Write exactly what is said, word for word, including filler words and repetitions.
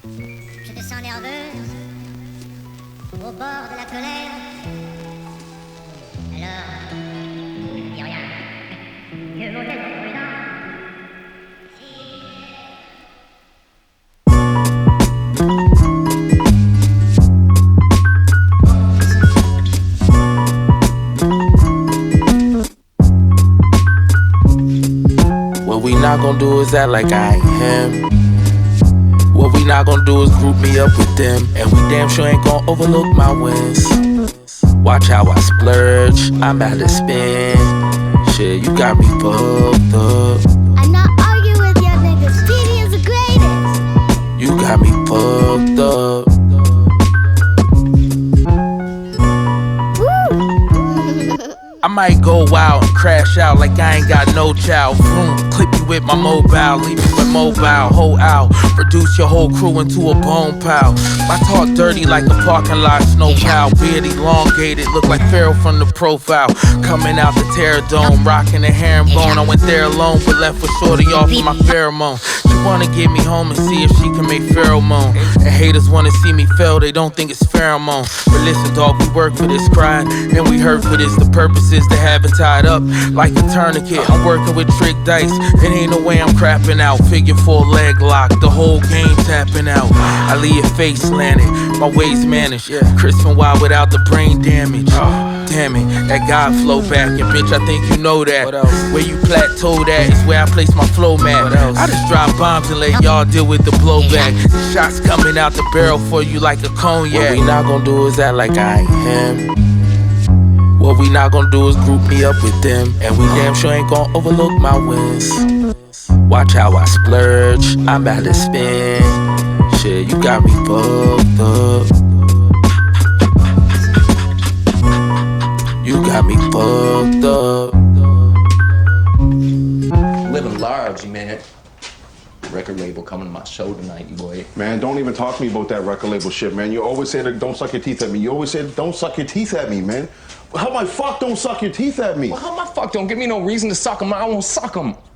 Je te sens nerveuse, au bord de la colère. Alors, ne dis rien. Que vaut être prudent? What we not gonna do is act like I ain't him. What we not gonna do is group me up with them. And we damn sure ain't gonna overlook my wins. Watch how I splurge, I'm about to spend. Shit, you got me fucked up. I'm not arguing with your niggas. Stevie is the greatest. You got me fucked up. I might go wild and crash out like I ain't got no child. Vroom, clip you with my mobile, leave you with mobile, whole out. Reduce your whole crew into a bone pile. I talk dirty like a parking lot snow plow. Beard elongated, look like Pharaoh from the profile. Coming out the Terror Dome, rocking the herringbone. I went there alone, but left with shorty off of my pheromone. She wanna get me home and see if she can make pheromone. And haters wanna see me fail, they don't think it's pheromone. But listen, dog, we work for this grind, and we hurt for this. The purpose is to have it tied up like a tourniquet. I'm working with trick dice, it ain't no way I'm crapping out. Figure four leg lock, the whole game tapping out. I leave your face slanted, my ways managed. Crisp and wild without the brain damage. Damn it, that God flow back, and bitch, I think you know that. Where you plateaued at is where I place my flow mat. I just drop bombs and let y'all deal with the blowback. Shots coming out the barrel for you like a cognac. What we not gonna do is act like I ain't him. What we not gonna do is group me up with them. And we damn sure ain't gonna overlook my wins. Watch how I splurge, I'm about to spend. Shit, you got me fucked up. You got me fucked up. Living large, man. Record label coming to my show tonight, you boy. Man, don't even talk to me about that record label shit, man. You always say that don't suck your teeth at me. You always say don't suck your teeth at me, man. How my fuck don't suck your teeth at me? Well, how my fuck don't give me no reason to suck them? I won't suck them.